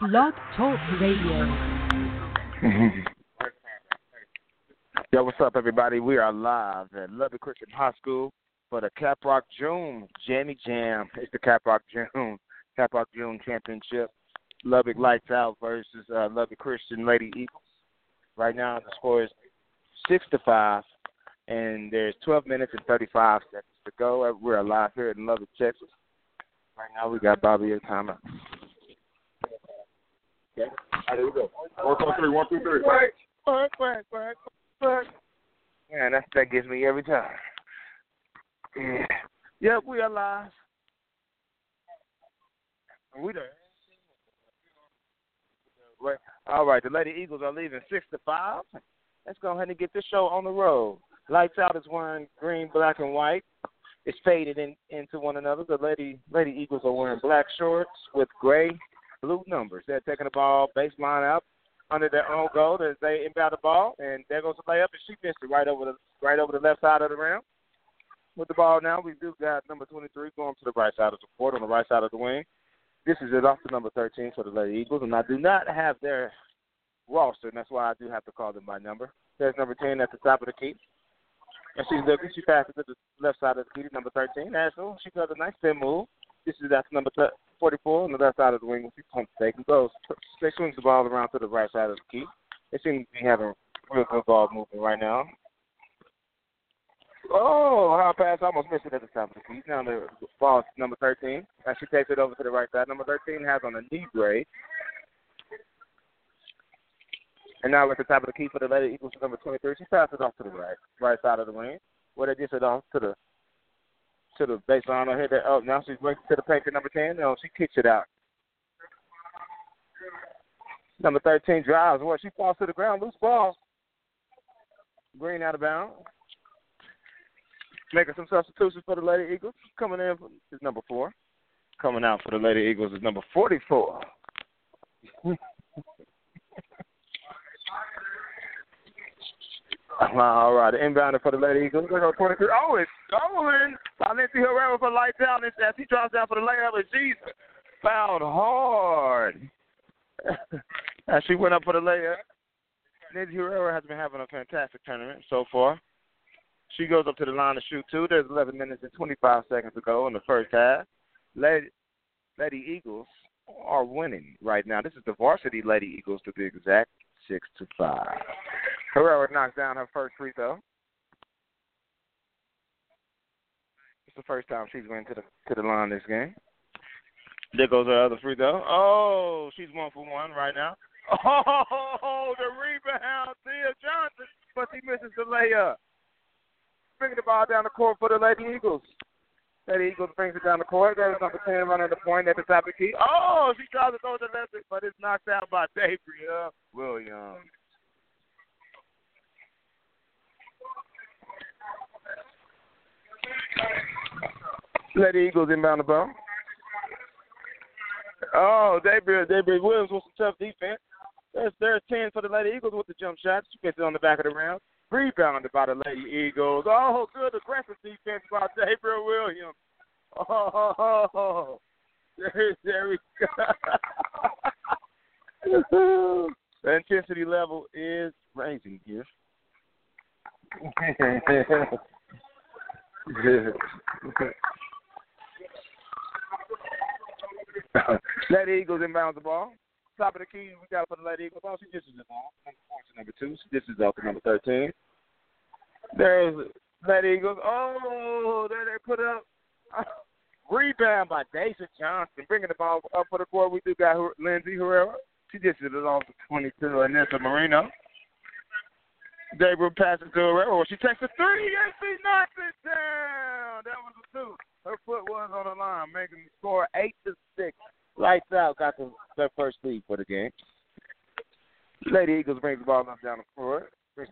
Blog Talk Radio. Yo, what's up, everybody? We are live at Lubbock Christian High School for the Caprock June Jammy Jam. It's the Caprock June Championship. Lubbock Lights Out versus Lubbock Christian Lady Eagles. Right now, the score is 6-5, and there's 12 minutes and 35 seconds to go. We're live here in Lubbock, Texas. Right now, we got Bobby at timeout. Okay. All right, here we go. 1, 2, 3. 1, 2, 3. Work. Man, that gets me every time. Yeah. Yep, we are live. We there. All right, the Lady Eagles are leaving 6-5. Let's go ahead and get this show on the road. Lights Out is wearing green, black, and white. It's faded into one another. The Lady Eagles are wearing black shorts with gray, blue numbers. They're taking the ball baseline out under their own goal as they inbound the ball, and there goes the layup, and she missed it right over the left side of the rim. With the ball now, we do got number 23 going to the right side of the court on the right side of the wing. This is it off to number 13 for the Lady Eagles, and I do not have their roster, and that's why I do have to call them by number. There's number 10 at the top of the key. And she's looking. She passes to the left side of the key to number 13. Asheville, she does a nice spin move. This is at number 44 on the left side of the wing. She pumps fake and goes. They swings the ball around to the right side of the key. They seem to be having real good ball movement right now. Oh, high pass. Almost missed it at the top of the key. Now the ball is number 13. As she takes it over to the right side. Number 13 has on a knee brace. And now at the top of the key for the Lady Eagles, number 23. She passes off to the right side of the wing. Where they just it off to the baseline. I hear that. Oh, now she's working to the paint to number 10. No, she kicks it out. Number 13 drives. Well, she falls to the ground. Loose ball. Green out of bounds. Making some substitutions for the Lady Eagles. Coming in is number 4. Coming out for the Lady Eagles is number 44. All right, the inbounder for the Lady Eagles. They go 23. Oh, it's stolen by Lindsay Herrera for Lights Out. And as he drops down for the layup, and she's fouled hard. As she went up for the layup, Lindsay Herrera has been having a fantastic tournament so far. She goes up to the line to shoot, too. There's 11 minutes and 25 seconds to go in the first half. Lady Eagles are winning right now. This is the varsity Lady Eagles, to be exact, 6-5. Herrera knocks down her first free throw. It's the first time she's went to the line this game. There goes her other free throw. Oh, she's 1 for 1 right now. Oh, the rebound, Thea Johnson, but she misses the layup. Bringing the ball down the court for the Lady Eagles. Lady Eagles brings it down the court. There's number 10 running the point at the top of the key. Oh, she tries to throw the left, but it's knocked out by Dabria Williams. Lady Eagles inbound the ball. Oh, Dabria Williams with some tough defense. There's 10 for the Lady Eagles with the jump shot. She gets it on the back of the rim. Rebounded by the Lady Eagles. Oh, good aggressive defense by Dabria Williams. Oh, there we go. The intensity level is rising here. Lady Eagles inbounds the ball. Top of the key, we got for the Lady Eagles. Oh, she dishes the ball. Number 2. She dishes up to number 13. There's Lady Eagles. Oh, there they put it up. Rebound by Deja Johnson. Bringing the ball up for the court. We do got Lindsay Herrera. She dishes it off to 22. Anissa Marino. Dabria passes to Herrera. Oh, she takes a 3, and she knocks it down. That was a 2. Her foot was on the line, making the score 8-6. Lights Out got their first lead for the game. Lady Eagles brings the ball down the court.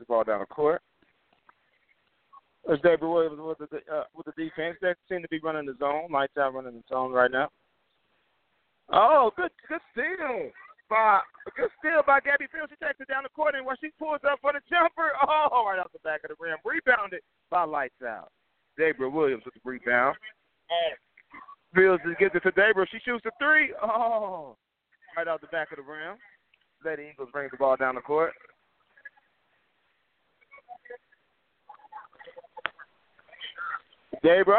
There's Dabria Williams with the defense. They seem to be running the zone. Lights Out running the zone right now. Oh, good steal. Good steal by Gabby Fields. She takes it down the court, and when she pulls up for the jumper, oh, right off the back of the rim. Rebounded by Lights Out. Dabria Williams with the rebound. Fields just gives it to Dabria. She shoots a 3. Oh, right out the back of the rim. Lady Eagles bring the ball down the court. Gabriel.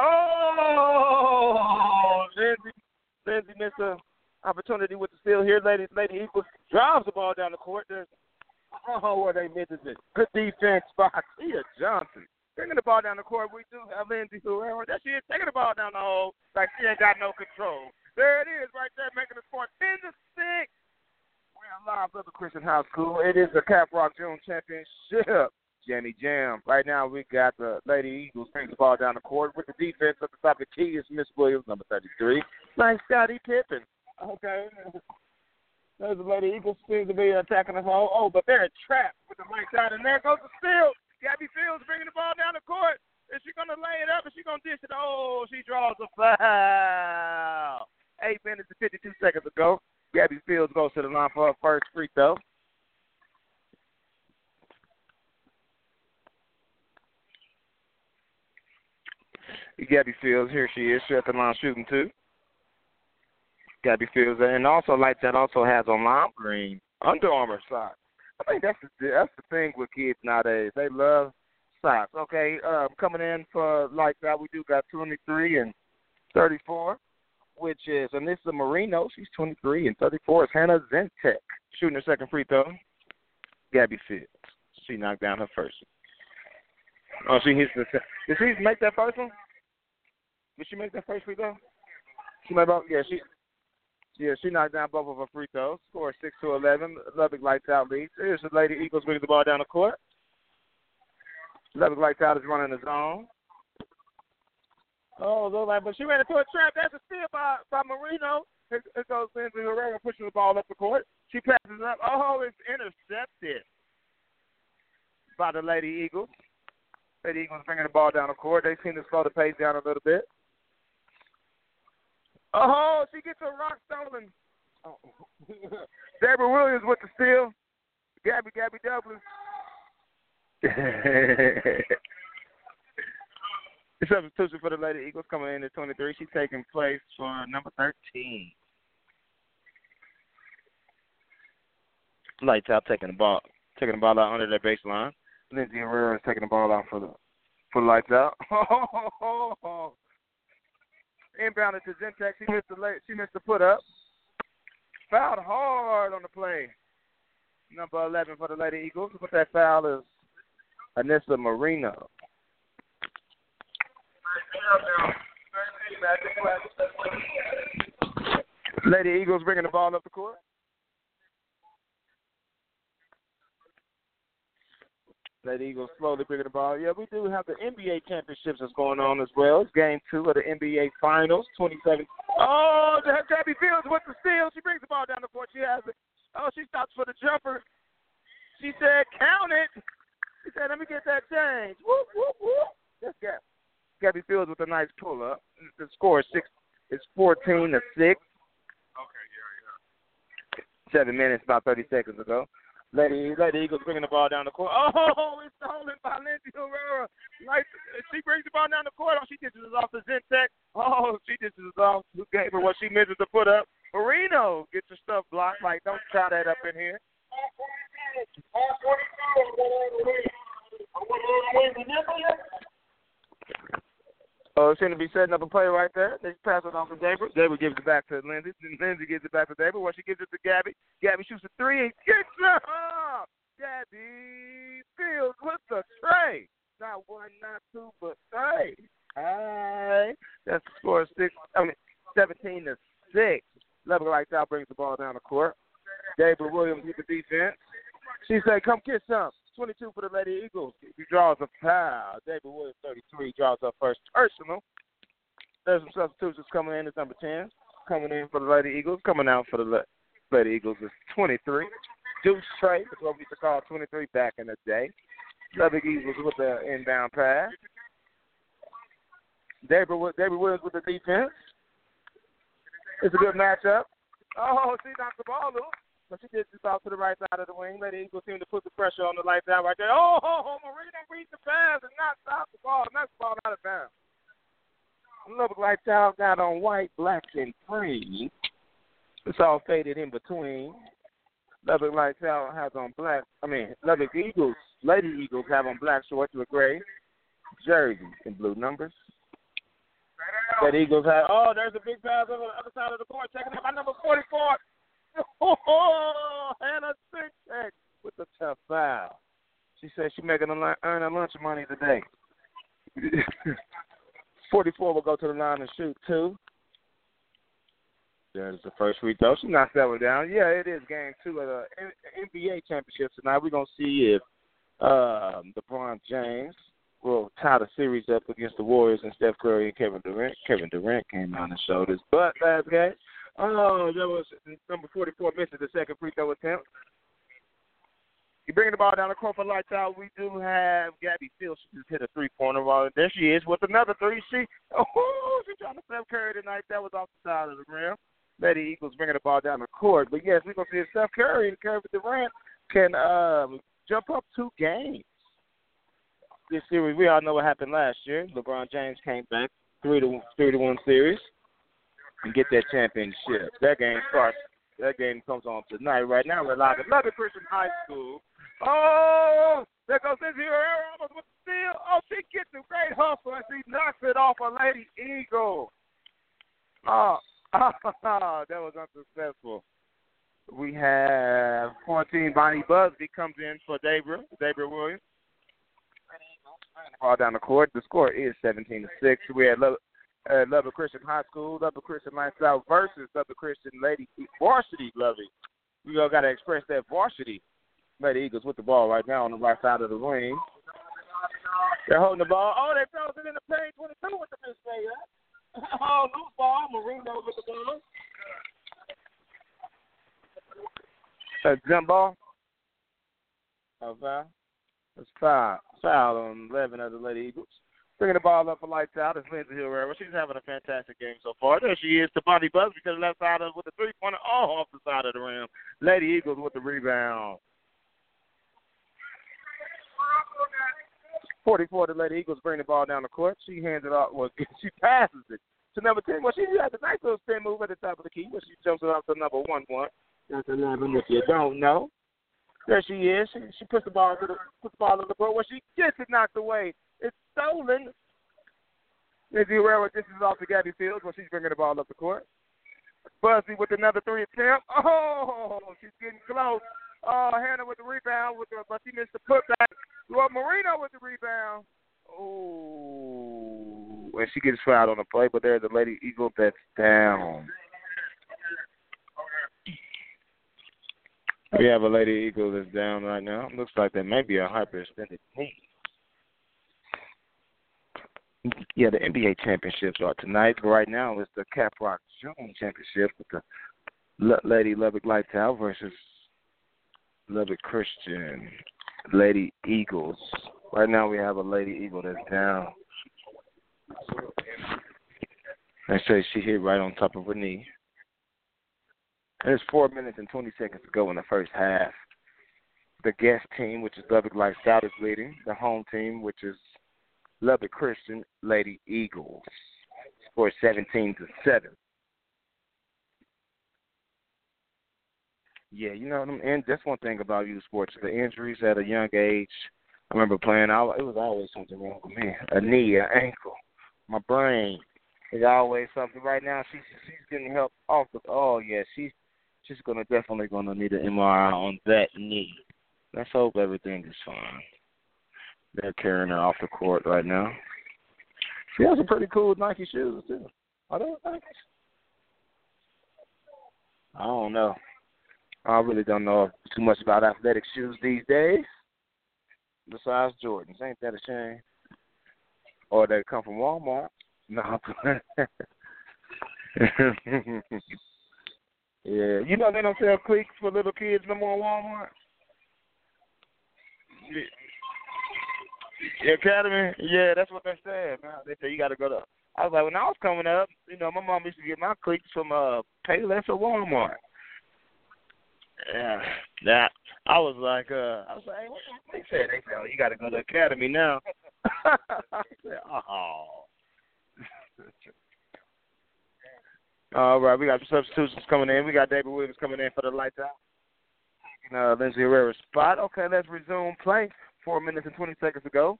Oh, Lindsay missed an opportunity with the steal here. Lady Eagles drives the ball down the court. Where they missed it. Good defense by Tia Johnson. Bringing the ball down the court, we do have Lindsay Herrera. That she is taking the ball down the hole like she ain't got no control. There it is right there, making the score 10-6. We're live at the Christian High School. It is the Cap Rock June Championship. Jamie Jam. Right now we got the Lady Eagles bring the ball down the court with the defense at the top of the key is Miss Williams, number 33. Nice Scottie Pippen. Okay. There's the Lady Eagles seem to be attacking the hole. Oh, but they're trapped with the right side, and there goes the steal. Gabby Fields bringing the ball down the court. Is she going to lay it up? Is she going to dish it? Oh, she draws a foul. 8 minutes and 52 seconds ago. Gabby Fields goes to the line for her first free throw. Gabby Fields, here she is. She's at the line shooting too. Gabby Fields, and also like that, also has on lime green Under Armour socks. I think that's the thing with kids nowadays. They love socks. Okay, coming in for like that, we do got 23 and 34, which is Anissa Marino. She's 23 and 34 is Hannah Zentek shooting her second free throw. Gabby Fields, she knocked down her first one. Oh, she hits the. Did she make that first one? Did she make that first free throw? She made both. Yeah, she knocked down both of her free throws. Score 6-11. Lubbock Lights Out leads. Here's the Lady Eagles bringing the ball down the court. Lubbock Lights Out is running the zone. Oh, but she ran into a trap. That's a steal by Marino. It goes Lindsay Herrera pushing the ball up the court. She passes up. Oh, it's intercepted by the Lady Eagles. Lady Eagles bringing the ball down the court. They seem to slow the pace down a little bit. Oh, she gets a rock stolen. Oh. Deborah Williams with the steal. Gabby Dublin. It's substitution for the Lady Eagles coming in at 23. She's taking place for number 13. Lights Out taking the ball out under their baseline. Lindsay Herrera is taking the ball out for Lights Out. Inbounded to Zentek. She missed the put up. Fouled hard on the play. Number 11 for the Lady Eagles. But that foul is Anissa Marino. Lady Eagles bringing the ball up the court. Lady Eagles slowly bringing the ball. Yeah, we do have the NBA championships that's going on as well. It's game 2 of the NBA Finals, 27. Oh, Gabby Fields with the steal. She brings the ball down the court. She has it. Oh, she stops for the jumper. She said, count it. She said, let me get that change. Whoop, whoop, whoop. That's Gabby Fields with a nice pull-up. The score is 14-6. Okay, yeah. 7 minutes, about 30 seconds ago. Lady Eagles bringing the ball down the court. Oh, it's stolen by Lindsay Herrera. She brings the ball down the court. Oh, she dishes it off to Zentek. Oh, she dishes it off. Who gave her what she measured to put up? Marino gets her stuff blocked. Like, don't try that up in here. Oh, it's going to be setting up a play right there. They pass it off to Gabriel. Gabriel gives it back to Lindsay. Lindsay gives it back to Gabriel. Well, she gives it to Gabby. Gabby shoots a 3 and gets up. Gabby Fields with the tray. Not 1, not 2, but 3. Hey. That's the score 17-6. Lubbock Lights Out brings the ball down the court. Gabriel Williams with the defense. She said, come get some. 22 for the Lady Eagles. He draws a foul. David Williams, 33, draws up first personal. There's some substitutions coming in. It's number 10. Coming in for the Lady Eagles. Coming out for the Lady Eagles is 23. Deuce Trey, that's what we used to call 23 back in the day. Lubbock Eagles with the inbound pass. David Williams with the defense. It's a good matchup. Oh, she knocks the ball loose. But she did just off to the right side of the wing. Lady Eagles seem to put the pressure on the Lights Out right there. Oh, Marino reads the pass and not stop the ball. Knocks the ball out of bounds. Lubbock Lights Out got on white, black, and green. It's all faded in between. Lubbock Lights Out has on black. Lubbock Eagles, Lady Eagles have on black shorts with gray jerseys and blue numbers. That Eagles have. Oh, there's a big pass on the other side of the court. Checking out by number 44. Oh, Hannah Sintek with the tough foul. She said she's making earn her lunch money today. 44 will go to the line and shoot two. There's the first free throw. She knocks that one down. Yeah, it is game 2 of the NBA championship tonight. We're going to see if LeBron James will tie the series up against the Warriors and Steph Curry and Kevin Durant. Kevin Durant came on and showed his butt last game. Oh, that was number 44 misses the second free throw attempt. You bring the ball down the court for Lights Out. We do have Gabby Fields. She just hit a three-pointer ball. There she is with another three. She's trying to Steph Curry tonight. That was off the side of the rim. Lady Eagles bringing the ball down the court. But, yes, we're going to see if Steph Curry and Kevin Durant can jump up 2 games. This series, we all know what happened last year. LeBron James came back 3-1 series and get that championship. That game starts. That game comes on tonight. Right now, we're live at Lubbock Christian High School. Oh, there goes Izzy Herrera almost with the steal. Oh, she gets a great hustle and she knocks it off a Lady Eagle. Oh, that was unsuccessful. We have 14. Bonnie Busby comes in for Dabra Williams. Ball down the court. The score is 17-6. We had Lubbock Christian High School, Lubbock Christian Lights Out versus Lubbock Christian Lady Varsity Lovey. We all got to express that varsity. Lady Eagles with the ball right now on the right side of the ring. They're holding the ball. Oh, they throws it in the paint. 22 with the mistake. Oh, loose ball. Marino with the ball. Jump ball. Oh, foul. It's foul on 11 of the Lady Eagles. Bringing the ball up for Lights Out is Lindsay Herrera. She's having a fantastic game so far. There she is to Bonnie Busby to the left side with the three-pointer all off the side of the rim. Lady Eagles with the rebound. 44, the Lady Eagles bring the ball down the court. She hands it off. Well, she passes it to number 10. Well, she has a nice little spin move at the top of the key, but she jumps it off to number 1. That's 11 if you don't know. There she is. She puts the ball on the court. Well, she gets it knocked away. It's stolen. Lindsay Herrera dishes off to Gabby Fields when she's bringing the ball up the court. Busby with another 3 attempt. Oh, she's getting close. Oh, Hannah with the rebound, but she missed the putback. Well, Marino with the rebound. Oh, and she gets fouled on the play, but there's a Lady Eagle that's down. We have a Lady Eagle that's down right now. Looks like that may be a hyperextended knee. Yeah, the NBA championships are tonight. But right now, it's the Caprock June championship with the Lady Lubbock Lights Out versus Lubbock Christian Lady Eagles. Right now, we have a Lady Eagle that's down. They say she hit right on top of her knee. And it's 4 minutes and 20 seconds to go in the first half. The guest team, which is Lubbock Lights Out, is leading. The home team, which is Lubbock Christian Lady Eagles, score 17-7. Yeah, you know, and that's one thing about youth sports. The injuries at a young age. I remember playing. It was always something wrong with me. A knee, an ankle, my brain. It's always something. Right now, she's getting help off the. Oh yeah, she's definitely gonna need an MRI on that knee. Let's hope everything is fine. They're carrying her off the court right now. She has some pretty cool Nike shoes too. Are those Nikes? I don't know. I really don't know too much about athletic shoes these days. Besides Jordans, ain't that a shame? Or they come from Walmart. No. Yeah, you know they don't sell cleats for little kids no more at Walmart. The Academy, yeah, that's what they said. Man. They say you got to go to. I was like, when I was coming up, you know, my mom used to get my cleats from Payless or Walmart. Yeah, that I was like, hey, what they said? They said, oh, you got to go to Academy now. I said, oh. All right, we got some substitutions coming in. We got David Williams coming in for the lights out. Lindsay Herrera's spot. Okay, let's resume play. 4 minutes and 20 seconds ago.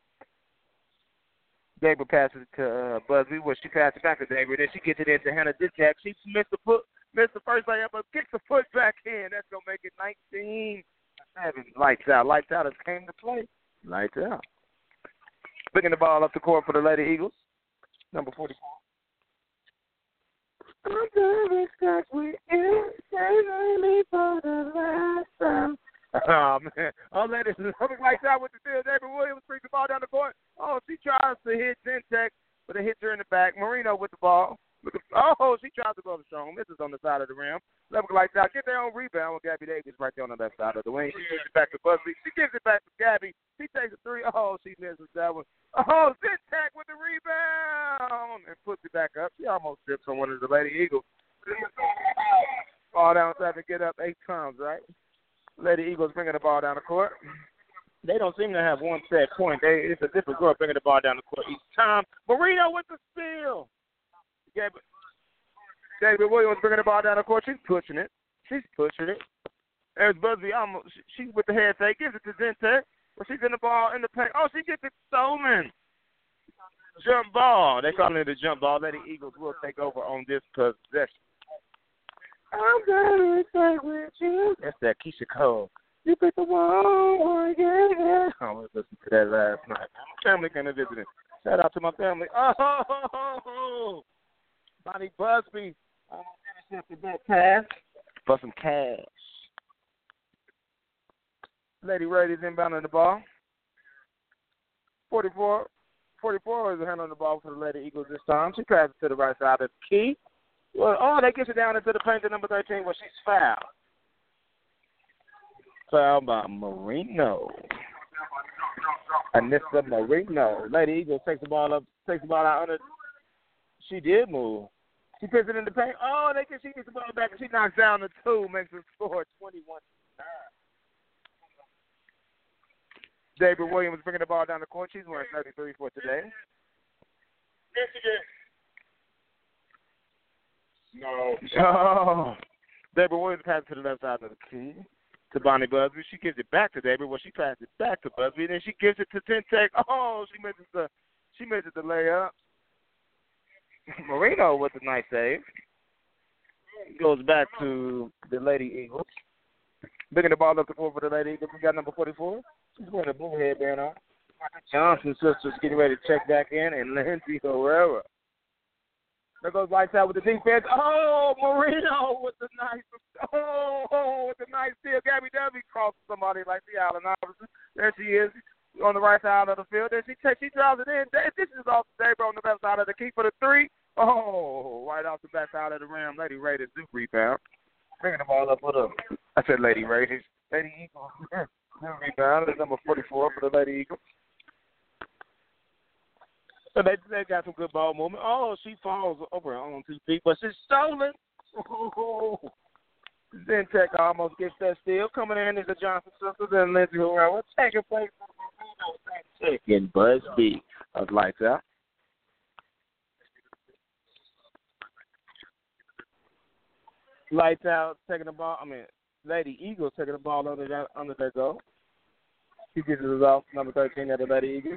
David passes it to Busby. Well, she passes it back to David. Then she gets it into Hannah Ditak. She missed the first layup, but kicks the foot back in. That's going to make it 19-7. Lights out. Lights out has came to play. Lights out. Picking the ball up the court for the Lady Eagles. Number 44. I'm very stuck with you, saving me for the last time. Oh, man. Oh, ladies, lights out with the field. David Williams brings the ball down the court. Oh, she tries to hit Zentek, but it hits her in the back. Marino with the ball. She tries to go to Strong. Misses on the side of the rim. Level lights out. Get their own rebound with Gabby Davis right there on the left side of the wing. She gives it back to Busby. She gives it back to Gabby. She takes a three. Oh, she misses that one. Oh, Zentek with the rebound and puts it back up. She almost trips on one of the Lady Eagles. Ball down 7, get up 8 times, right? Lady Eagles bringing the ball down the court. They don't seem to have one set point. It's a different group bringing the ball down the court each time. Marino with the steal. David Williams bringing the ball down the court. She's pushing it. There's Busby. She's with the head fake. Gives it to Zentek. But she's in the ball in the paint. Oh, she gets it stolen. Jump ball. They call it a jump ball. Lady Eagles will take over on this possession. I'm gonna stay with you. That's that Keisha Cole. You pick the one, yeah. I was listening to that last night. My family came to visit. Shout out to my family. Oh, Bonnie Busby. I'm gonna finish that pass for some cash. Lady Raiders inbounding the ball. 44 is handling the ball for the Lady Eagles this time. She passes to the right side of the key. Well, they get it down into the paint to number 13 where she's fouled. Fouled by Marino. Anissa Marino. Lady Eagles takes the ball out under. She did move. She puts it in the paint. Oh, she gets the ball back and she knocks down the 2, makes the score 21-9. David Williams bringing the ball down the court. She's wearing 33 for today. No. Oh. David Williams passes to the left side of the key to Bonnie Busby. She gives it back to David. Well, she passes it back to Busby. Then she gives it to Zentek. Oh, she misses the layup. Marino with a nice save. Goes back to the Lady Eagles. Bringing the ball up the floor for the Lady Eagles. We got number 44. She's wearing a blue headband on. Johnson sisters getting ready to check back in, and Lindsay Herrera. There goes lights out with the defense. Oh, Marino with the nice steal. Gabby W crosses somebody like the Allen Iverson. There she is on the right side of the field. Then she drives it in. This is off the table on the left side of the key for the 3. Oh, right off the back side of the rim. Lady Raiders do rebound. Bringing the ball up with her. I said Lady Raiders. Lady Eagles. Rebound. That's number 44 for the Lady Eagles. So they got some good ball movement. Oh, she falls over her own 2 feet, but she's stolen. Oh. Zentek almost gets that steal. Coming in is the Johnson sisters and Lindsay Herrera. Taking place for the second Busby of lights out. Lights out, taking the ball. Lady Eagles taking the ball under their goal. She gets it off number 13 at the Lady Eagles.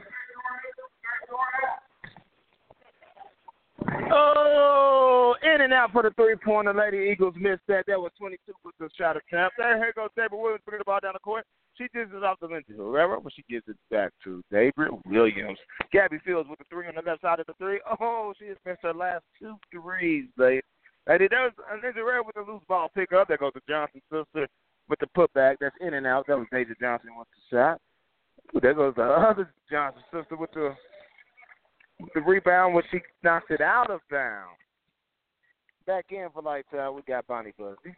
Oh, in and out for the 3-pointer. Lady Eagles missed that. That was 22 with the shot attempt. Here goes David Williams bringing the ball down the court. She gives it off to Lindsay Herrera, but she gives it back to David Williams. Gabby Fields with the 3 on the left side of the 3. Oh, she has missed her last 2 threes, lady. There's Lindsay Herrera with the loose ball pickup. There goes the Johnson sister with the putback. That's in and out. That was Deja Johnson with the shot. There goes the other Johnson sister with the rebound when she knocks it out of bounds. Back in for lights out, we got Bonnie Busby.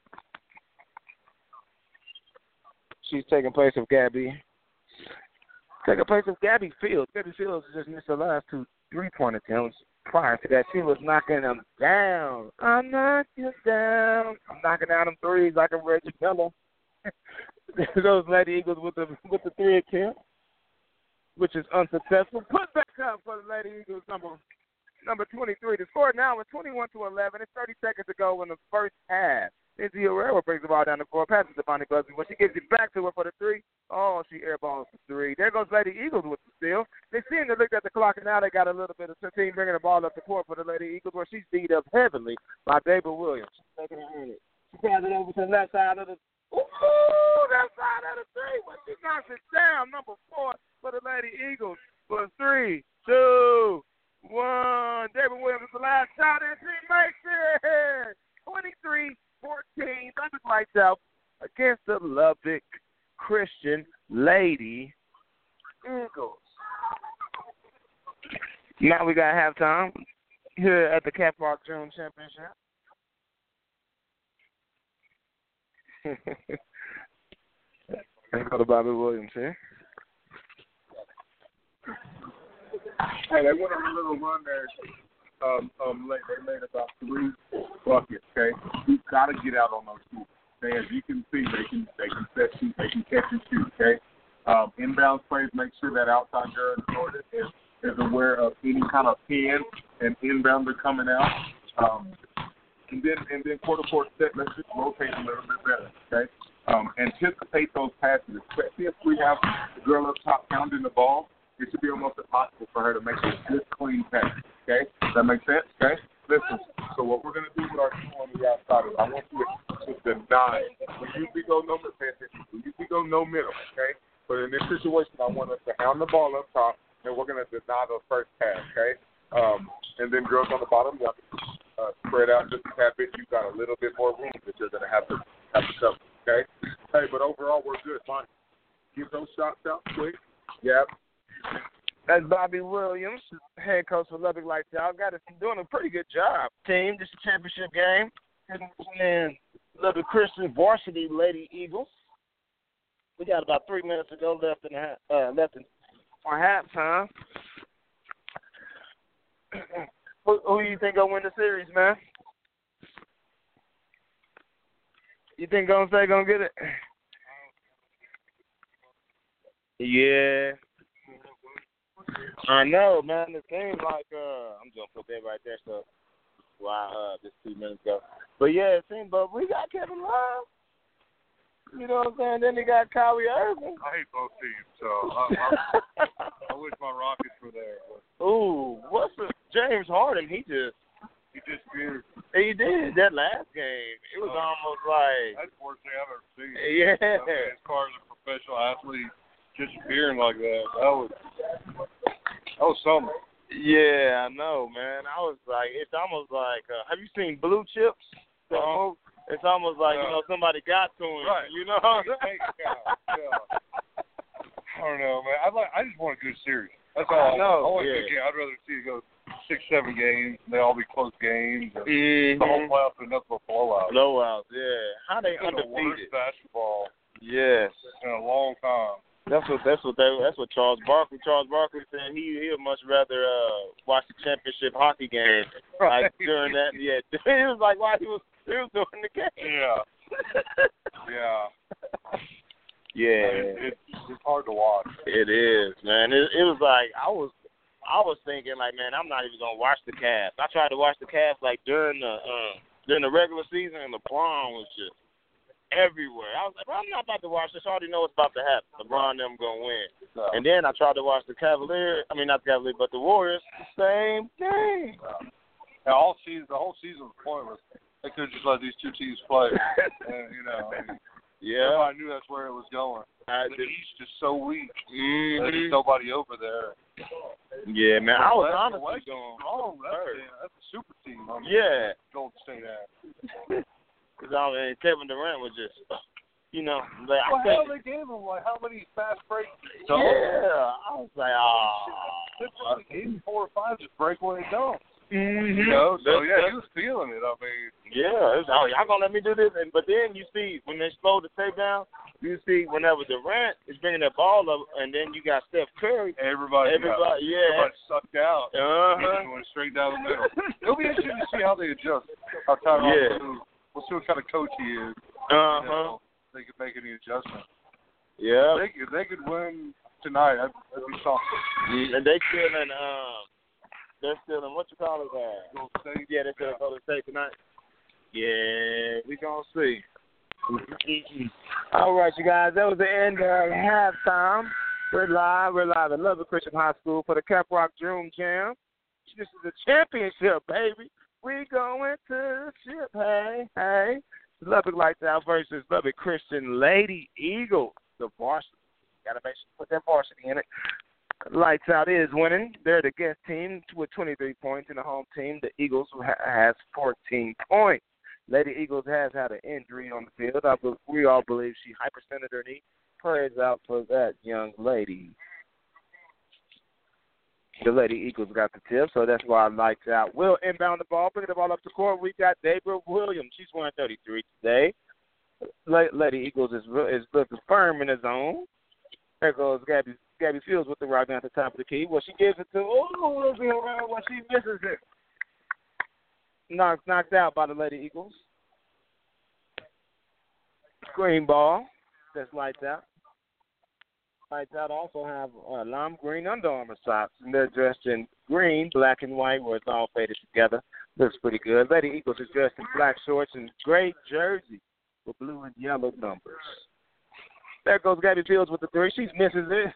She's taking place of Gabby. Taking place of Gabby Fields. Gabby Fields just missed her last 2 3-point attempts. Prior to that, she was knocking them down. I'm knocking you down. I'm knocking down them 3s like a Reggie Miller. There goes Lady Eagles with the 3 attempt, which is unsuccessful. Put back up for the Lady Eagles number number 23. The score now is 21-11. It's 30 seconds to go in the first half. Izzy Herrera brings the ball down the court, passes to Bonnie Busby. When she gives it back to her for the three, oh, she airballs the three. There goes Lady Eagles with the steal. They seem to look at the clock, and now they got a little bit of team bringing the ball up the court for the Lady Eagles, where she's beat up heavily by David Williams. She's taking her in it. She passes it over to the left side of the that side of the three. When she knocks it down, number 4 for the Lady Eagles for 3, 2, 1. David Williams is the last shot, and she makes it. 23-14. Lubbock Lights Out against the Lubbock Christian Lady Eagles. Now we got halftime here at the Cat Park June Championship. Let's go to Bobby Williams here. Hey, they went on a little run there. Late. They made about 3 buckets. Okay, you've got to get out on those shoots. Okay, as you can see, they can set shoot, they can catch and shoot. Okay, inbound plays. Make sure that outside girl is aware of any kind of pin and inbounder coming out. And then quarter court set. Let's just rotate a little bit better. Okay. Anticipate those passes, especially if we have the girl up top pounding the ball. It should be almost impossible for her to make a good, clean pass. Okay? Does that make sense? Okay? Listen, so what we're going to do with our team on the outside is I want you to deny. We usually go no middle. We usually go no middle. Okay? But in this situation, I want us to hound the ball up top, and we're going to deny the first pass. Okay? And then girls on the bottom, you have to spread out just a tad bit. You've got a little bit more room that you're going to have to cover. Okay? Hey, but overall, we're good. Fine. Get those shots out quick. Yep. That's Bobby Williams, head coach for Lubbock Lights Out. Got us doing a pretty good job. Team, this is a championship game. And Lubbock Christian varsity Lady Eagles. We got about 3 minutes to go left for halftime. Who do you think gonna win the series, man? You think Golden State gonna get it? Yeah. I know, man. It seems like I'm gonna put that right there. So, just 2 minutes ago. But yeah, it seems. But we got Kevin Love. You know what I'm saying? Then they got Kyrie Irving. I hate both teams, so I wish my Rockets were there. But. Ooh, what's the James Harden? He disappeared. He did that last game. It was almost like that's the worst thing I've ever seen. Yeah. I mean, as far as a professional athlete disappearing like that, that was something. Yeah, I know, man. I was like, it's almost like, have you seen Blue Chips? It's almost like, somebody got to him. Right. You know? Yeah. I don't know, man. I just want a good series. That's all. I know. I want a good game. I'd rather see it go 6-7 games. They all be close games. And the whole playoffs are nothing but blowouts. Blowouts, yeah. How they undefeated? The worst basketball. Yes. In a long time. That's what Charles Barkley said. He'd much rather watch the championship hockey game. Right. Like during that. Yeah. It was like while he was doing the game. Yeah. Yeah. Yeah. It's hard to watch. It is, man. It was like I was thinking like, man, I'm not even gonna watch the Cavs. I tried to watch the Cavs like during the regular season, and LeBron was just everywhere. I was like, well, I'm not about to watch this. I already know what's about to happen. LeBron them gonna win. No. And then I tried to watch the Cavaliers. I mean, not the Cavaliers, but the Warriors. Same thing. The whole season was pointless. They could have just let these two teams play. And, yeah. Everybody knew that's where it was going. The East is so weak. Mm-hmm. There's nobody over there. Yeah, man. I was honestly going. That's a super team. Yeah. Golden State has. Because Kevin Durant was just, like, they gave him how many fast breaks? Yeah, I was like, Even 4 or 5 just break when they don't. Mm-hmm. He was feeling it. I mean, yeah, it's, y'all gonna let me do this? But then you see when they slow the tape down, you see whenever Durant is bringing that ball up, and then you got Steph Curry. Everybody sucked out. Going straight down the middle. It'll be interesting to see how they adjust. How Tyronn we'll see what kind of coach he is. They could make any adjustments. Yeah. If they could win tonight, that'd be something. And they could, and They're still in what you call it? Go State. Yeah, they're still in Golden State tonight. Yeah, we gonna see. All right, you guys, that was the end of halftime. We're live at Lubbock Christian High School for the Cap Rock June Jam. This is the championship, baby. We going to the ship, hey, hey. Lubbock Lights Out versus Lubbock Christian Lady Eagles, the varsity. Got to make sure you put that varsity in it. Lights Out is winning. They're the guest team with 23 points, and the home team, the Eagles, has 14 points. Lady Eagles has had an injury on the field. We all believe she hyperextended her knee. Prayers out for that young lady. The Lady Eagles got the tip, so that's why Lights Out will inbound the ball, bring the ball up the court. We got Debra Williams. She's wearing 33 today. Lady Eagles is looking firm in the zone. There goes Gabby Fields with the right down at the top of the key. Well, she gives it to, she misses it. Knocked out by the Lady Eagles. Green ball. That's Lights Out. Lights Out also have lime green Under Armour socks, and they're dressed in green, black, and white, where it's all faded together. Looks pretty good. Lady Eagles is dressed in black shorts and gray jersey with blue and yellow numbers. There goes Gabby Fields with the three. She misses it.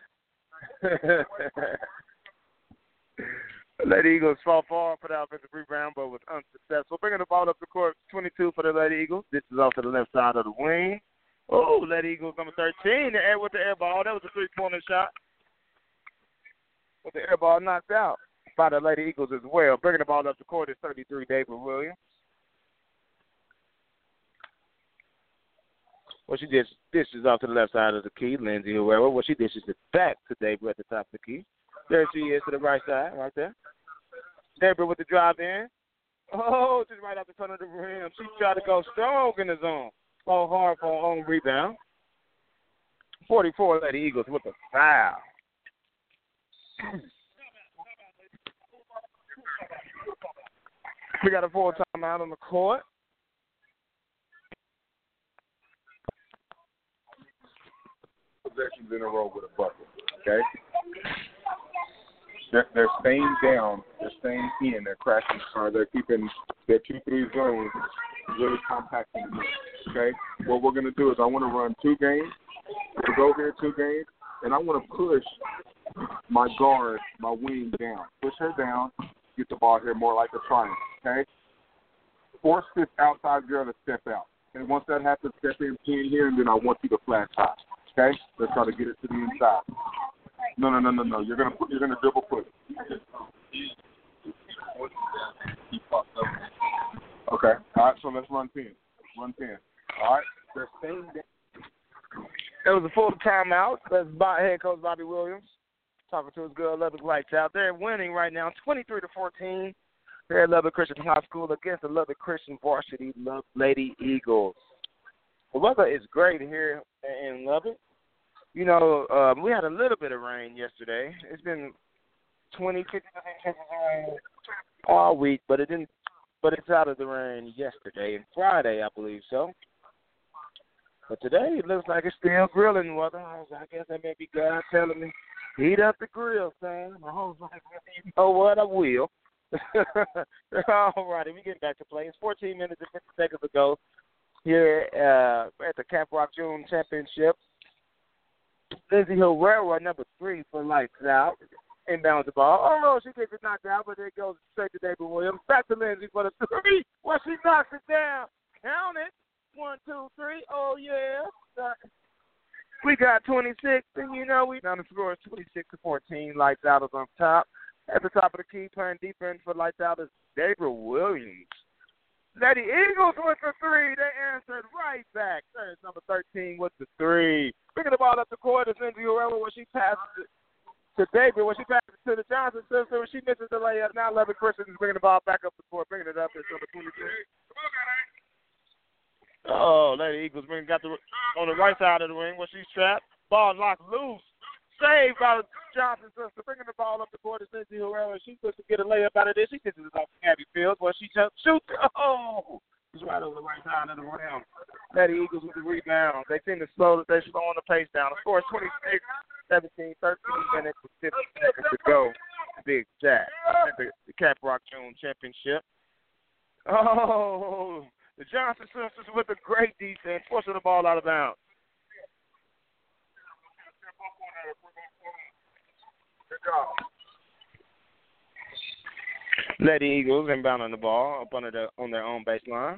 Lady Eagles fall far for the offensive rebound, but was unsuccessful. Bringing the ball up the court, 22 for the Lady Eagles. This is off to the left side of the wing. Oh, Lady Eagles number 13, the air with the air ball. That was a three-pointer shot. With the air ball knocked out by the Lady Eagles as well. Bringing the ball up the court is 33, Debra Williams. Well, she dishes off to the left side of the key, Lindsay Herrera. Well, she dishes it back to Debra at the top of the key. There she is to the right side, right there. Debra with the drive in. Oh, just right out the front of the rim. She tried to go strong in the zone. Fall hard for her own rebound. 44 Lady Eagles with a foul. We got a full timeout on the court. Possessions in a row with a bucket, okay? They're staying down. They're staying in. They're crashing. They're keeping their 2-3 zones really compacting. Okay? What we're going to do is I want to run 2 games. We'll go here 2 games, and I want to push my guard, my wing down. Push her down, get the ball here more like a triangle. Okay? Force this outside girl to step out. And once that happens, step in here, and then I want you to flash high. Okay? Let's try to get it to the inside. No. You're gonna dribble push. Okay. All right. So let's run 10. All right. They're staying down. It was a full timeout. That's head coach Bobby Williams talking to his girl Lubbock Lights Out. They're winning right now, 23-14. They're at Lubbock Christian High School against the Lubbock Christian Varsity Lady Eagles. The weather is great here in Lubbock. You know, we had a little bit of rain yesterday. It's been 20, 50 rain all week, but it's out of the rain yesterday and Friday, I believe so. But today it looks like it's still grilling weather. I guess that may be God telling me, heat up the grill, Sam. I was like, you know what? I will. All righty, we get back to play. It's 14 minutes and 50 seconds ago here at the Cap Rock June Championship. Lindsay Herrera, number 3 for Lights Out. Inbounds the ball. Oh, she gets it knocked out, but it goes straight to Debra Williams. Back to Lindsay for the 3. Well, she knocks it down. Count it. 1, 2, 3. Oh, yeah. We got 26, and you know we down the score is 26-14. Lights Out is on top. At the top of the key, playing defense for Lights Out is Debra Williams. Lady Eagles with the 3. They answered right back. There's number 13 with the 3. Bringing the ball up the court is Lindsay Herrera when she passes it to Debra. When she passes it to the Johnson sister, when she misses the layup. Now Lubbock Christian is bringing the ball back up the court. Bringing it up. It's number 23. Oh, Lady Eagles got on the right side of the ring where she's trapped. Ball locked loose. Saved by the Johnson sister. Bringing the ball up the court is Lindsay Herrera. She's supposed to get a layup out of this. She gets it off Gabby Fields where she shoots. Oh, it's right over the right side of the rim. Lady Eagles with the rebound. They seem to slowing the pace down. The score is 26-17, 13 minutes and 50 seconds to go. Big Jack. The Cap Rock June Championship. Oh, the Johnson sisters with a great defense, forcing the ball out of bounds. Lady Eagles inbound on the ball up on their own baseline.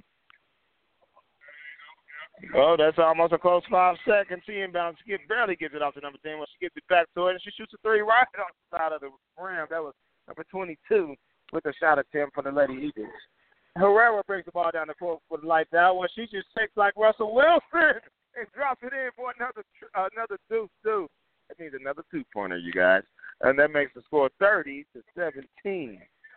Oh, that's almost a close 5 seconds. She inbounds. She barely gets it off to number 10. When she gets it back to it, and she shoots a 3 right on the side of the rim. That was number 22 with a shot attempt for the Lady Eagles. Herrera brings the ball down the court for the lights out. When she just takes like Russell Wilson and drops it in for another deuce. That means another 2-pointer, you guys. And that makes the score 30-17.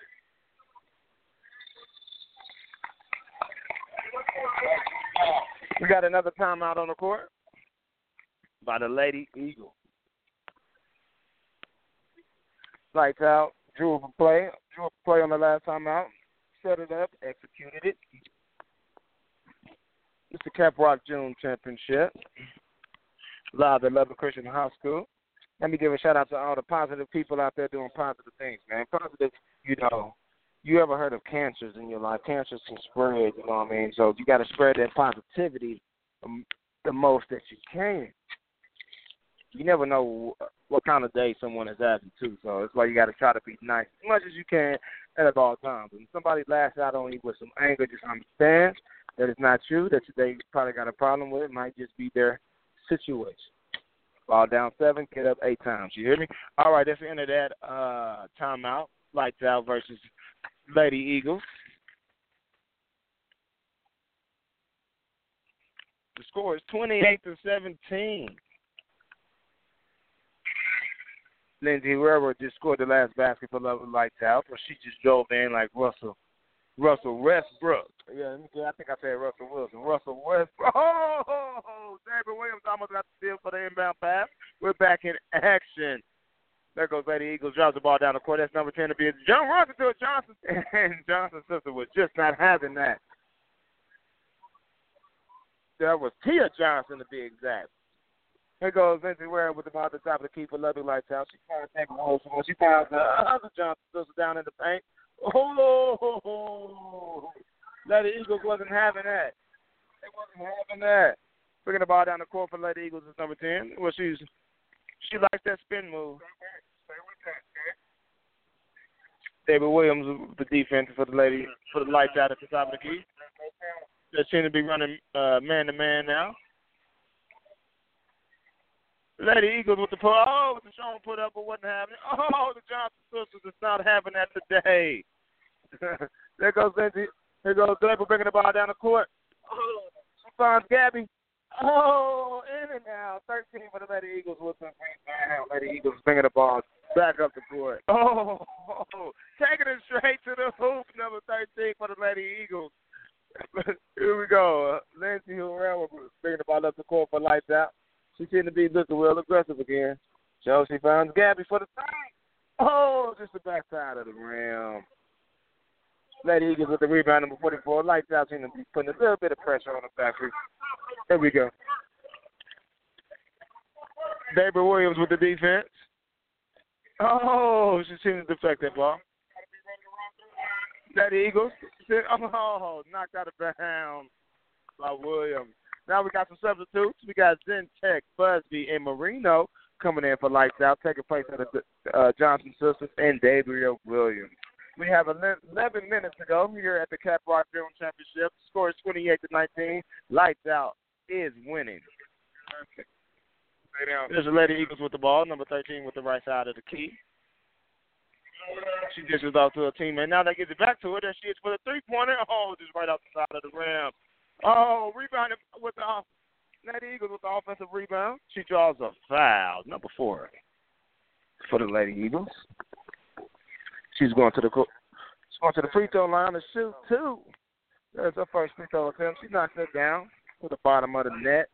We got another timeout on the court by the Lady Eagles. Lights out. Drew for play on the last timeout. Set it up. Executed it. It's the Cap Rock June Championship. Live at Lubbock Christian High School. Let me give a shout out to all the positive people out there doing positive things, man. Positive, you ever heard of cancers in your life? Cancers can spread, you know what I mean? So you got to spread that positivity the most that you can. You never know what kind of day someone is having, too. So that's why you got to try to be nice as much as you can at all times. When somebody lashes out on you with some anger, just understand that it's not you, that they probably got a problem with. It might just be their situation. Ball down 7, get up 8 times. You hear me? All right, that's the end of that timeout. Lights out versus Lady Eagles. The score is 28-17. Lindsay Herrera just scored the last basket for Love Lights Out, but she just drove in like Russell Westbrook. Yeah, I think I said Russell Wilson. Russell Westbrook. Oh, David Williams almost got the steal for the inbound pass. We're back in action. There goes Lady Eagles, drops the ball down the court. That's number 10 to be John runs into Johnson. And Johnson's sister was just not having that. That was Tia Johnson to be exact. Here goes Lindsay Ware with the ball at the top of the key for Lovely Lights Out. She finds David Wilson. She finds the other Johnson sister down in the paint. Oh, Lady Eagles wasn't having that. They wasn't having that. Bringing the ball down the court for Lady Eagles is number 10. Well, she likes that spin move. David Williams with the defense for the Lights Out at the top of the key. They seem to be running man-to-man now. Lady Eagles with the Sean put up, but wasn't having it. Oh, the Johnson sisters is not having that today. There goes Lindsay. Here goes Draper bringing the ball down the court. Oh, she finds Gabby. Oh, in and out. 13 for the Lady Eagles with the rebound. Lady Eagles bringing the ball back up the court. Oh, taking it straight to the hoop. Number 13 for the Lady Eagles. Here we go. Lindsay Herrera bringing the ball up the court for Lights Out. She seemed to be looking real aggressive again. So she finds Gabby for the three. Oh, just the backside of the rim. Lady Eagles with the rebound, number 44. Lights Out seem to be putting a little bit of pressure on the factory. There we go. David Williams with the defense. Oh, she seems to deflect that ball. Lady Eagles. Oh, knocked out of bounds by Williams. Now we got some substitutes. We got Zentech, Busby, and Marino coming in for Lights Out, taking place at the Johnson sisters and David Williams. We have 11 minutes to go here at the Cap Rock June Championship. The score is 28-19. Lights Out is winning. There's the Lady Eagles with the ball, number 13 with the right side of the key. She dishes off to her teammate. Now they get it back to her. There she is for the three-pointer. Oh, just right off the side of the rim. Oh, rebounded with the Lady Eagles with the offensive rebound. She draws a foul, number 4 for the Lady Eagles. She's going to the free throw line to shoot 2. There's her first free throw attempt. She knocks it down to the bottom of the net.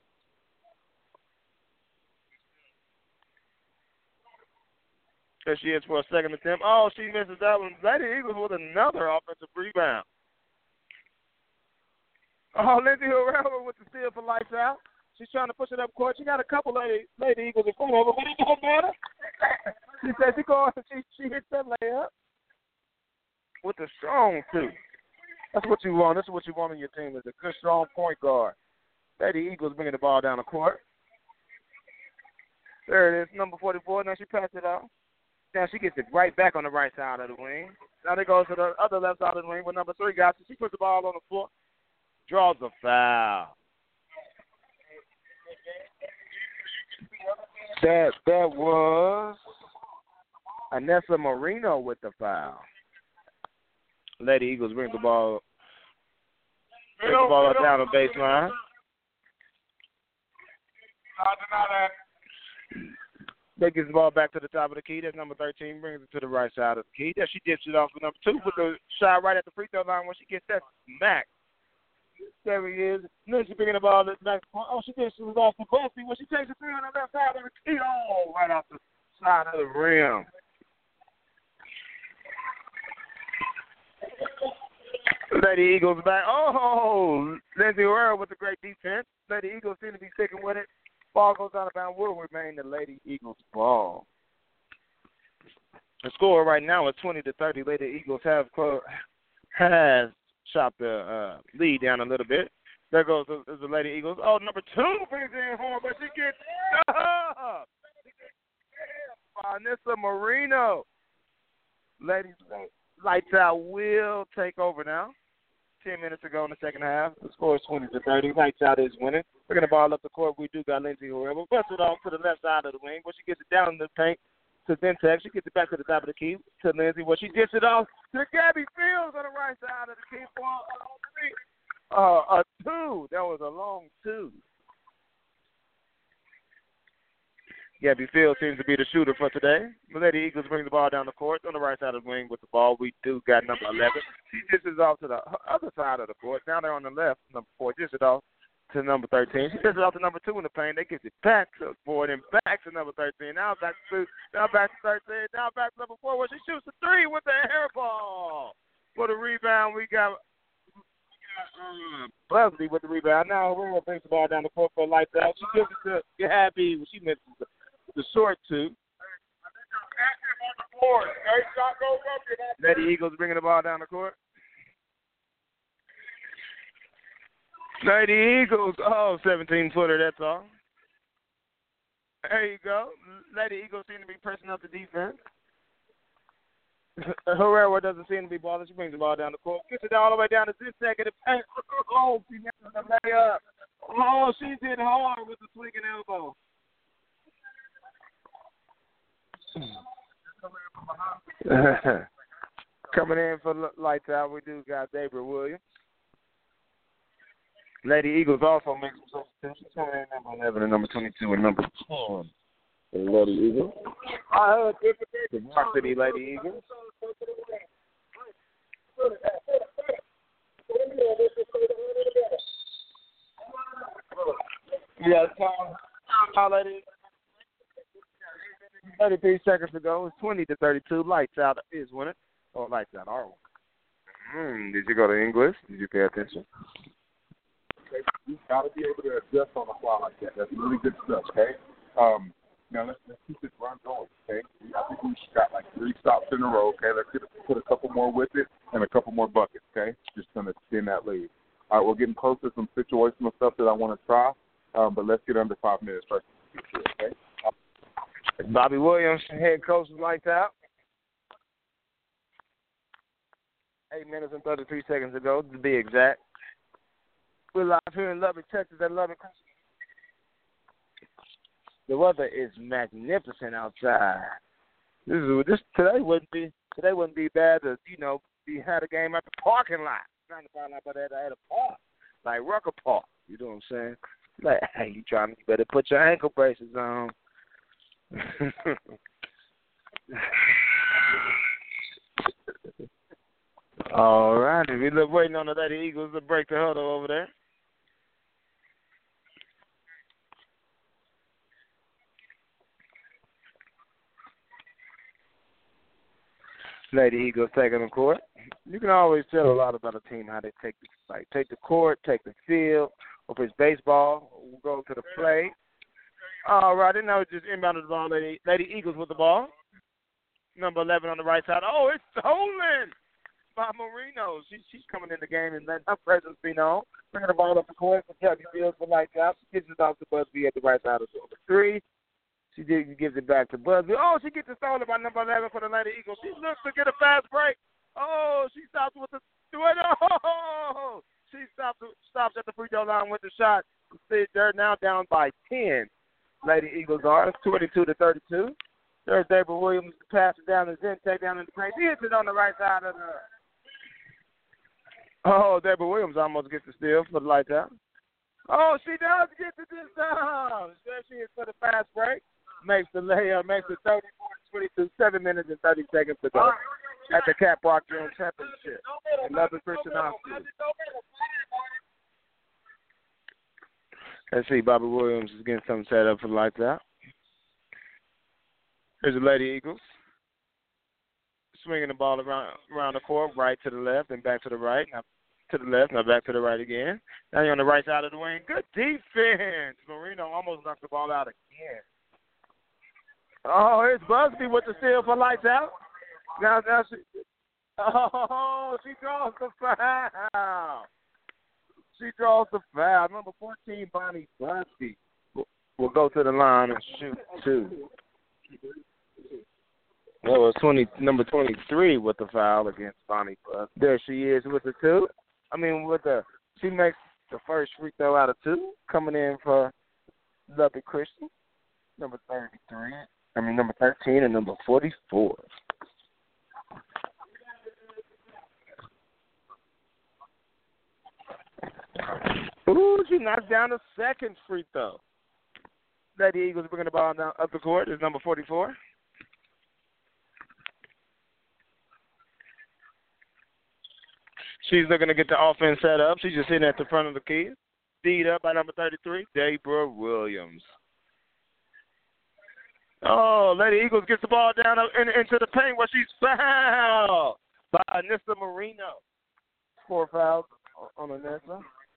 There she is for a second attempt. Oh, she misses that one. Lady Eagles with another offensive rebound. Oh, Lindsay Herrera with the steal for Lights Out. She's trying to push it up court. She got a couple Lady Eagles in front of her, but it don't matter. She said she hits that layup. with a strong two. That's what you want. This is what you want on your team is a good, strong point guard. Lady Eagles bringing the ball down the court. There it is, number 44. Now she passed it out. Now she gets it right back on the right side of the wing. Now they go to the other left side of the wing with number 3 got it. She puts the ball on the floor. Draws a foul. That was Anessa Marino with the foul. Lady Eagles bring the ball up down the baseline. They get the ball back to the top of the key. That's number 13. Brings it to the right side of the key. There she dips it off with number 2. Put the shot right at the free throw line when she gets that smack. There he is. Then she bringing the ball back. Oh, she dips it off the Busty when she takes the 3 on the left side of the key. Oh, right off the side of the rim. Lady Eagles back. Oh, Lindsay Herrera with a great defense. Lady Eagles seem to be sticking with it. Ball goes out of bounds. Will remain the Lady Eagles ball. The score right now is 20-30. Lady Eagles has chopped the lead down a little bit. There goes the Lady Eagles. Oh, number 2 brings it in home, but she gets Vanessa Marino. Ladies, lights out will take over now. 10 minutes to go in the second half. The score is 20-30. Lights out is winning. We're going to ball up the court. We do got Lindsay Herrera. Bust it off to the left side of the wing, but she gets it down in the paint to Zentex. She gets it back to the top of the key to Lindsay, where she gets it off to Gabby Fields on the right side of the key for a 2. That was a long 2. Gabby Fields seems to be the shooter for today. The Lady Eagles bring the ball down the court on the right side of the wing with the ball. We do got number 11. She dishes off to the other side of the court. Now they're on the left. Number 4 dishes it off to number 13. She dishes off to number 2 in the paint. They get it back to the board and back to number 13. Now back to 2. Now back to 13. Now back to number 4 where she shoots a 3 with the air ball. For the rebound, we got Busley with the rebound. Now Herrera brings the ball down the court for a lights out. She gives it to Gabby. She misses the short 2. Lady Eagles bringing the ball down the court. Lady Eagles, 17-footer, that's all. There you go. Lady Eagles seem to be pressing up the defense. Herrera doesn't seem to be balling. She brings the ball down the court. Gets it all the way down to this second. Oh, she misses the layup. Oh, she's hit hard with the swinging elbow. Coming in for lights out, we do got David Williams. Lady Eagles also makes some substitutions. Coming in number 11 and number 22 and number 10. Lady Eagles. The varsity Lady Eagles. Yeah, Lady. 33 seconds to go. It's 20-32. Lights out is winning. Oh, lights out are winning. Did you go to English? Did you pay attention? You've got to be able to adjust on the fly like that. That's really good stuff, okay? Now, let's keep this run going, okay? I think we've got like 3 stops in a row, okay? Let's put a couple more with it and a couple more buckets, okay? Just going to extend that lead. All right, we're getting close to some situational stuff that I want to try, but let's get under 5 minutes first, okay? Bobby Williams, head coach, lights out. 8 minutes and 33 seconds to go, to be exact. We're live here in Lubbock, Texas, at Lubbock. The weather is magnificent outside. Today wouldn't be bad to we had a game at the parking lot. Trying to find out about that at a park, like Rucker Park. You know what I'm saying? Like, hey, you better put your ankle braces on. All right, we're waiting on the Lady Eagles to break the huddle over there. Lady Eagles taking the court. You can always tell a lot about a team how they take the court, take the field. Or if it's baseball, we'll go to the plate. All right, and now just inbounded the ball. Lady Eagles with the ball. Number 11 on the right side. Oh, it's stolen. by Marino. She's coming in the game and letting her presence be known. Bringing the ball up the court for Kelly Fields for lights out. She gives it off to Busby at the right side of the number 3. She gives it back to Busby. Oh, she gets it stolen by number 11 for the Lady Eagles. She looks to get a fast break. Oh, she stops with the oh, she stops at the free throw line with the shot. They're now down by 10. Lady Eagles are. It's 22-32. There's Deborah Williams to pass it down to Zentek down in the paint. She hits it on the right side of the. Oh, Deborah Williams almost gets the steal for the lights out. Oh, she does get the this time. There she is for the fast break. Makes the layup, makes it 34-22, 7 minutes and 30 seconds to go at the Catwalk June Championship. Another Christian Hospital. Let's see, Bobby Williams is getting something set up for the lights out. Here's the Lady Eagles. Swinging the ball around the court, right to the left and back to the right. Now to the left, now back to the right again. Now you're on the right side of the wing. Good defense. Marino almost knocked the ball out again. Oh, here's Busby with the steal for lights out. Now she draws the foul. She draws the foul. Number 14, Bonnie Busby, will go to the line and shoot 2. That was number 23 with the foul against Bonnie Busby. There she is with the 2. She makes the first free throw out of 2, coming in for Lovely Christian, number 13 and number 44. Ooh, she knocks down the second free throw. Lady Eagles bringing the ball down up the court is number 44. She's looking to get the offense set up. She's just sitting at the front of the key. Beat up by number 33, Deborah Williams. Oh, Lady Eagles gets the ball down into the paint where she's fouled by Anissa Marino. 4 fouls on Anissa.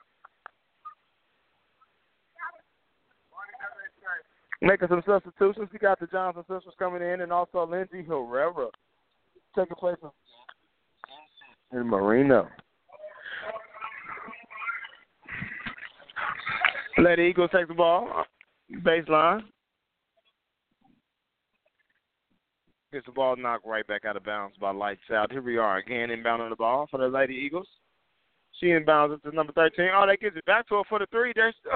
Making some substitutions. We got the Johnson sisters coming in and also Lindsay Herrera taking place in Marino. Lady Eagles take the ball. Baseline. Gets the ball knocked right back out of bounds by lights out. Here we are again inbounding the ball for the Lady Eagles. She inbounds it to number 13. Oh, that gives it back to her for the 3.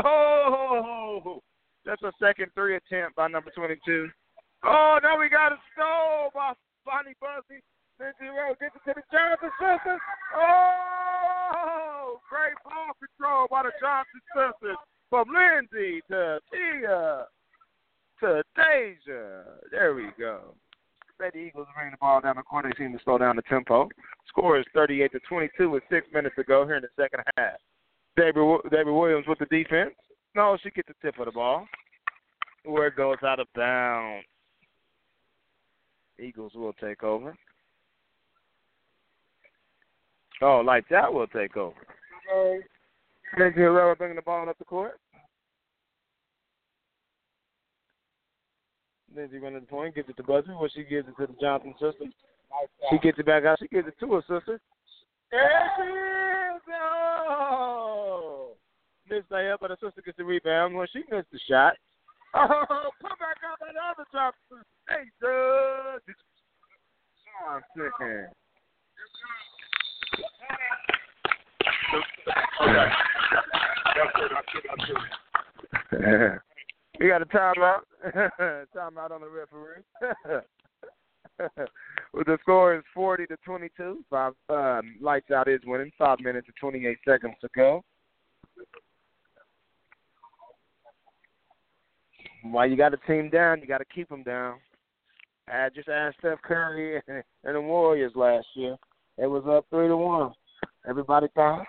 That's a second 3 attempt by number 22. Oh, now we got it stole by Bonnie Busby. Lindsay Rowe gets it to the Johnson sisters. Oh, great ball control by the Johnson sisters. From Lindsay to Tia to Deja. There we go. Lady Eagles bring the ball down the court. They seem to slow down the tempo. Score is 38-22 with 6 minutes to go here in the second half. Deborah Williams with the defense. No, she gets the tip of the ball where it goes out of bounds. Eagles will take over. Oh, lights out will take over. Lindsay Herrera bringing the ball up the court. Lindsay running the point, gives it to Busby, where she gives it to the Johnson sisters. She gets it back out. She gives it to her sister. There she is! Oh! Missed layup, but her sister gets the rebound when she missed the shot. Oh, put back out that other Johnson. Hey, Judge. I'm second. We got a timeout. Timeout on the referee. Well, the score is 40-22. Lights out is winning. 5 minutes and 28 seconds to go. While you got a team down, you got to keep them down. I just asked Steph Curry and the Warriors last year. It was up 3-1. Everybody thought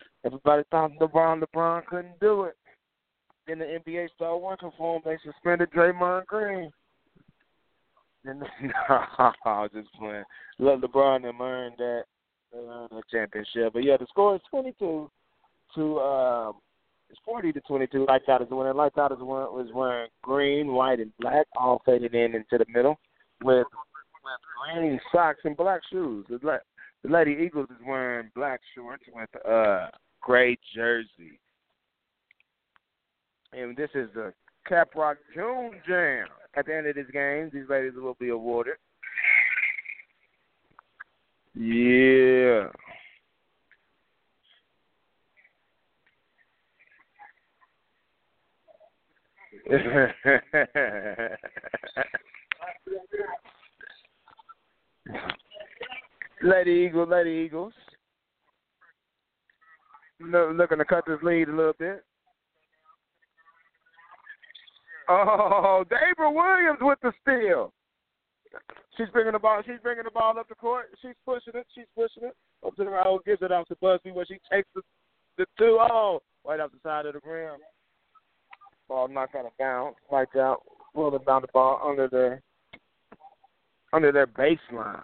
LeBron couldn't do it. Then the NBA started working for him. They suspended Draymond Green. Then I was just playing. Let LeBron them earn that. They earned a championship. But yeah, the score is 22 to it's 40-22. Lights out is winning. Lights out is was wearing green, white, and black, all faded in into the middle with green socks and black shoes. The Lady Eagles is wearing black shorts with gray jersey. And this is the Cap Rock June Jam. At the end of this game, these ladies will be awarded. Yeah. Lady Eagles. Looking to cut this lead a little bit. Oh, Debra Williams with the steal. She's bringing the ball up the court. She's pushing it. Up to the right, gives it out to Busby where she takes the 2-0 right off the side of the rim. Ball not gonna bounce. Lights out. Rolling down the ball under their baseline.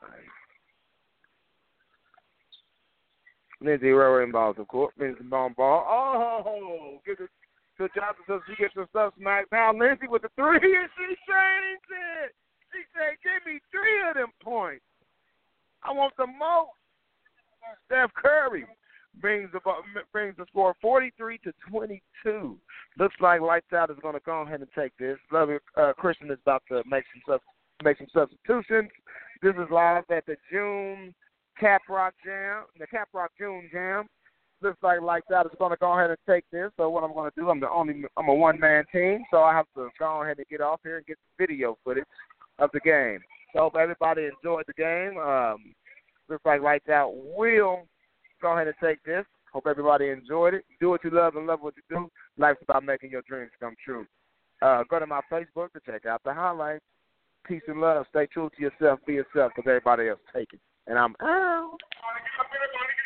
Lindsay Rowe inbounds the court. Lindsay ball. Oh, gives it to Johnson so she gets her stuff smacked. Now Lindsay with the 3 and she changed it. She said, "Give me 3 of them points. I want the most." Steph Curry brings the score 43-22. Looks like Lights Out is going to go ahead and take this. Christian is about to make some substitutions. This is live at the June Cap Rock Jam, the Cap Rock June Jam. Looks like Lights Out is going to go ahead and take this. So what I'm going to do, I'm a one-man team, so I have to go ahead and get off here and get the video footage of the game. So hope everybody enjoyed the game. Looks like Lights Out will go ahead and take this. Hope everybody enjoyed it. Do what you love and love what you do. Life's about making your dreams come true. Go to my Facebook to check out the highlights. Peace and love. Stay true to yourself. Be yourself because everybody else take it. And I'm out.